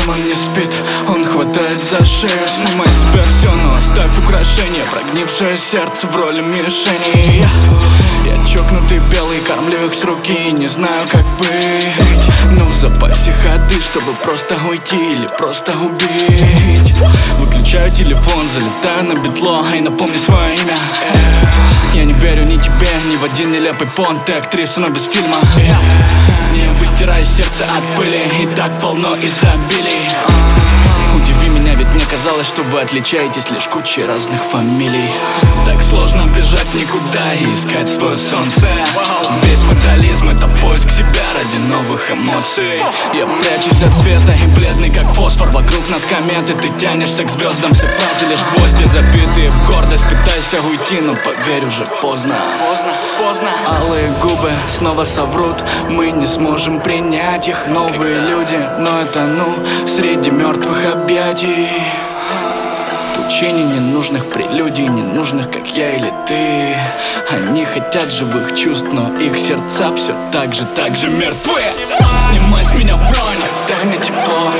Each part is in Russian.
демон не спит, он хватает за шею. Снимай с себя все, но оставь украшения. Прогнившее сердце в роли мишени. Я чокнутый белый, кормлю их с руки. Не знаю, как быть, но в запасе ходы, чтобы просто уйти или просто убить. Выключаю телефон, залетаю на битло и напомни свое имя. Я не верю ни тебе, ни в один нелепый понт. Ты актриса, но без фильма. Не вытирай сердце от пыли, и так полно изобилий. Удиви меня, ведь мне казалось, что вы отличаетесь лишь кучей разных фамилий. Так сложно бежать в никуда и искать свое солнце. Весь фатализм — это поиск себя ради новых эмоций. Я прячусь от света и бледный как фосфор. Вокруг нас кометы, ты тянешься к звездам. Все фразы лишь гвозди, забитые в гордость. Пытайся уйти, но поверь, уже поздно. Алые губы снова соврут, мы не сможем принять их. Новые люди, но я тону среди мертвых объятий. В пучине ненужных прелюдий, ненужных, как я или ты. Они хотят живых чувств, но их сердца все так же мертвы. Снимай с меня бронь, дай мне тепло.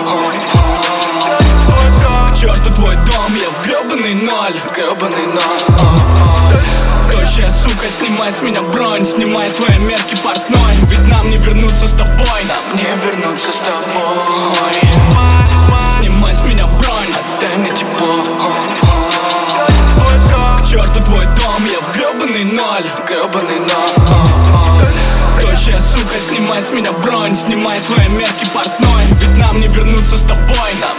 К черту твой дом, я в гребаный ноль. Тощая сука, снимай с меня бронь, снимай свои мерки портной. Ведь нам не вернуться с тобой. Снимай с меня бронь, дай мне тепло. К черту твой дом, я в гребаный ноль. Тощая сука, снимай с меня бронь, снимай свои мерки портной. Ведь нам не вернуться с тобой.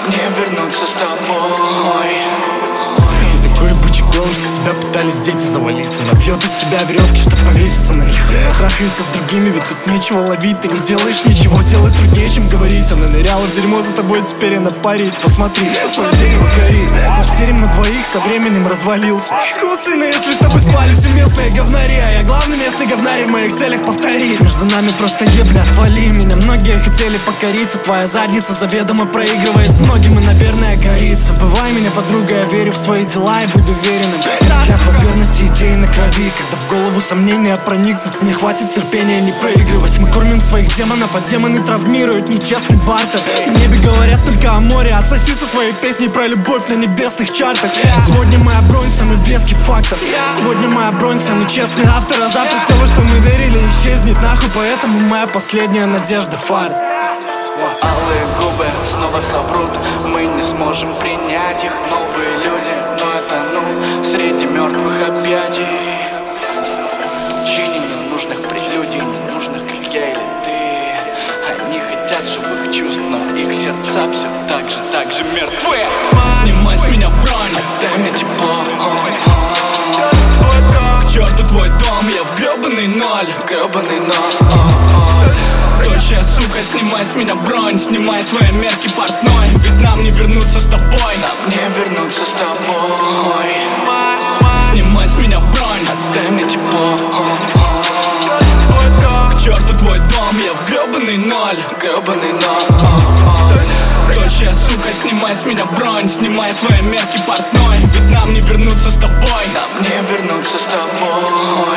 Такой бычий голос, что тебя пытались дети завалиться. Набьет из тебя веревки, чтоб повеситься на них. Трахается с другими, ведь тут нечего ловить. Ты не делаешь ничего, делать труднее, чем говорить. Она ныряла в дерьмо за тобой, теперь она парит. Посмотри, свое дерево горит. Наш терем на двоих со временем развалился. Какого сына, если с тобой спали все местные говнари? А я главный местный говнарь, в моих целях повторить. Между нами просто ебля, отвали меня. Многие хотели покориться, твоя задница заведомо проигрывает многим и, наверное, горит. Забывай меня, подруга, я верю в свои дела и буду уверенным. Это клятва верности, идеи на крови. Когда в голову сомнения проникнут, мне хватит терпения не проигрывать. Мы кормим своих демонов, а демоны травмируют. Нечестный бартер. На небе говорят только о море. Отсоси со своей песней про любовь на небесных чартах. Сегодня моя бронь самый веский фактор. Сегодня моя бронь самый честный автор. А завтра все, во что мы верили, исчезнет нахуй. Поэтому моя последняя надежда фар. Алые губы снова соврут, мы не сможем принять их. Новые люди, но я тону среди мертвых объятий. В пучине ненужных прелюдий, ненужных, как я или ты. Они хотят живых чувств, но их сердца все так же мертвы. Снимай с меня бронь, дай мне тепло. К черту твой дом, я в гребаный ноль. Тощая сука, снимай с меня бронь, снимай свои мерки портной. Ведь нам не вернуться с тобой. Снимай с меня бронь, дай мне тепло. К черту твой дом, я в гребаный ноль. Тощая сука, снимай с меня бронь, снимай свои мерки портной. Ведь нам не вернуться с тобой.